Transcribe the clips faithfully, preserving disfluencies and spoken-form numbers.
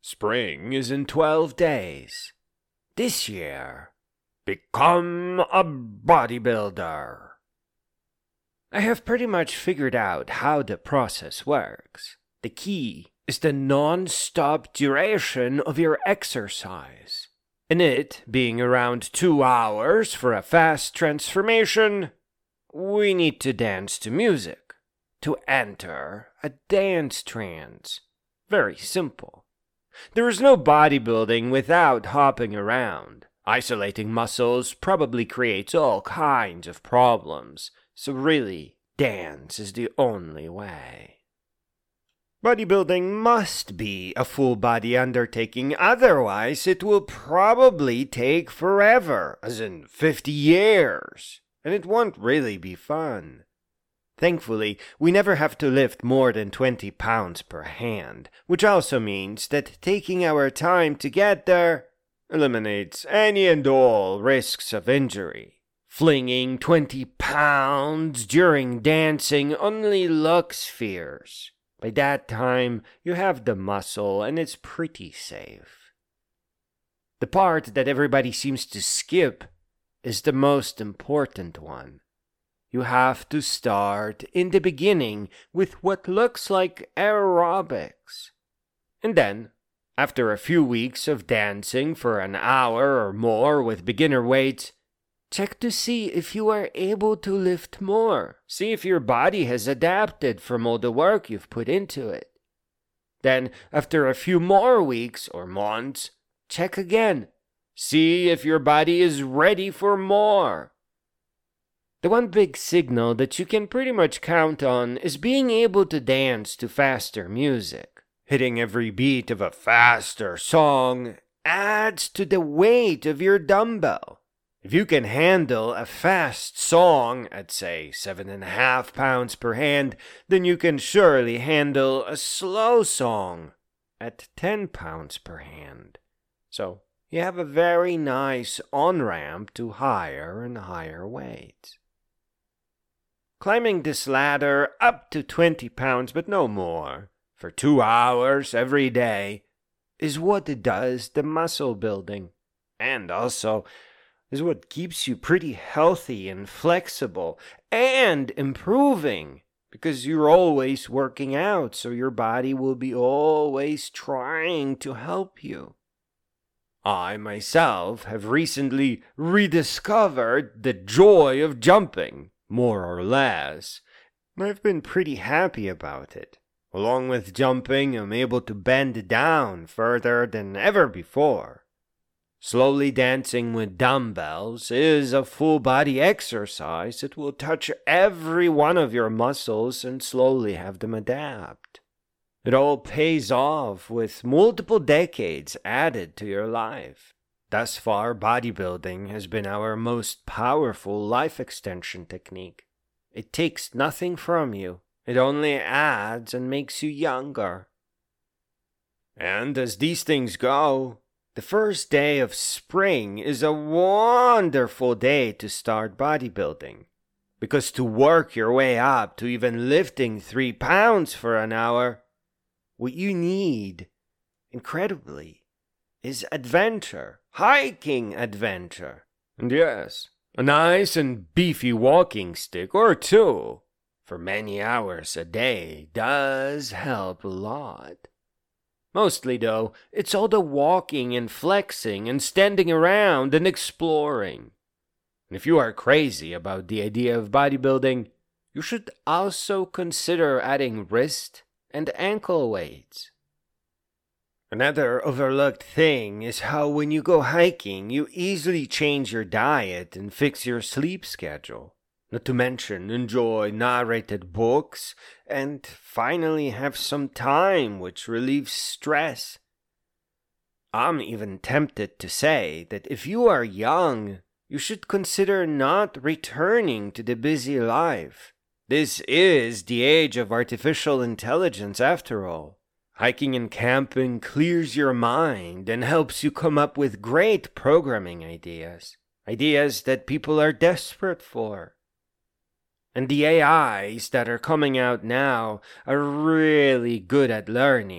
Spring is in twelve days. This year, become a bodybuilder. I have pretty much figured out how the process works. The key is the non-stop duration of your exercise. And it being around two hours for a fast transformation, we need to dance to music, to enter a dance trance. Very simple. There is no bodybuilding without hopping around. Isolating muscles probably creates all kinds of problems, so really, dance is the only way. Bodybuilding must be a full-body undertaking, otherwise it will probably take forever, as in fifty years, and it won't really be fun. Thankfully, we never have to lift more than twenty pounds per hand, which also means that taking our time to get there eliminates any and all risks of injury. Flinging twenty pounds during dancing only looks fierce. By that time, you have the muscle and it's pretty safe. The part that everybody seems to skip is the most important one. You have to start in the beginning with what looks like aerobics. And then, after a few weeks of dancing for an hour or more with beginner weights, check to see if you are able to lift more. See if your body has adapted from all the work you've put into it. Then, after a few more weeks or months, check again. See if your body is ready for more. The one big signal that you can pretty much count on is being able to dance to faster music. Hitting every beat of a faster song adds to the weight of your dumbbell. If you can handle a fast song at, say, seven and a half pounds per hand, then you can surely handle a slow song at ten pounds per hand. So, you have a very nice on-ramp to higher and higher weights. Climbing this ladder up to twenty pounds, but no more, for two hours every day, is what does the muscle building, and also is what keeps you pretty healthy and flexible and improving, because you're always working out, so your body will be always trying to help you. I myself have recently rediscovered the joy of jumping, more or less. I've been pretty happy about it. Along with jumping, I'm able to bend down further than ever before. Slowly dancing with dumbbells is a full-body exercise that will touch every one of your muscles and slowly have them adapt. It all pays off with multiple decades added to your life. Thus far, bodybuilding has been our most powerful life extension technique. It takes nothing from you. It only adds and makes you younger. And as these things go, the first day of spring is a wonderful day to start bodybuilding. Because to work your way up to even lifting three pounds for an hour, what you need, incredibly, is adventure. Hiking adventure. And yes, a nice and beefy walking stick or two for many hours a day does help a lot. Mostly, though, it's all the walking and flexing and standing around and exploring. And if you are crazy about the idea of bodybuilding, you should also consider adding wrist and ankle weights. Another overlooked thing is how when you go hiking, you easily change your diet and fix your sleep schedule. Not to mention enjoy narrated books and finally have some time which relieves stress. I'm even tempted to say that if you are young, you should consider not returning to the busy life. This is the age of artificial intelligence after all. Hiking and camping clears your mind and helps you come up with great programming ideas. Ideas that people are desperate for. And the A Is that are coming out now are really good at learning.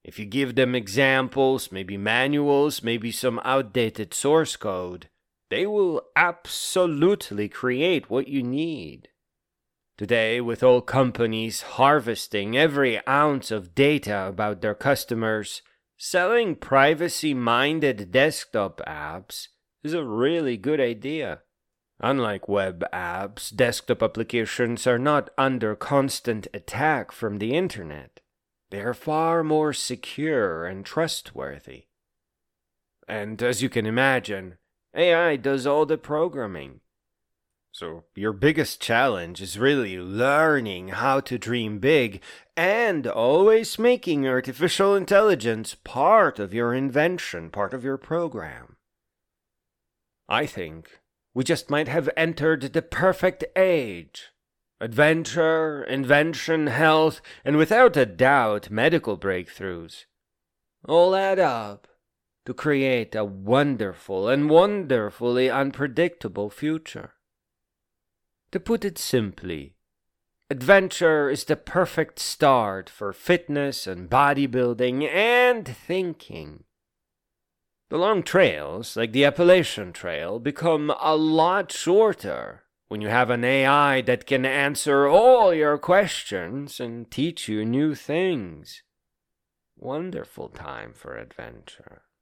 If you give them examples, maybe manuals, maybe some outdated source code, they will absolutely create what you need. Today, with all companies harvesting every ounce of data about their customers, selling privacy-minded desktop apps is a really good idea. Unlike web apps, desktop applications are not under constant attack from the internet. They are far more secure and trustworthy. And as you can imagine, A I does all the programming. So your biggest challenge is really learning how to dream big and always making artificial intelligence part of your invention, part of your program. I think we just might have entered the perfect age. Adventure, invention, health, and without a doubt medical breakthroughs all add up to create a wonderful and wonderfully unpredictable future. To put it simply, adventure is the perfect start for fitness and bodybuilding and thinking. The long trails, like the Appalachian Trail, become a lot shorter when you have an A I that can answer all your questions and teach you new things. Wonderful time for adventure.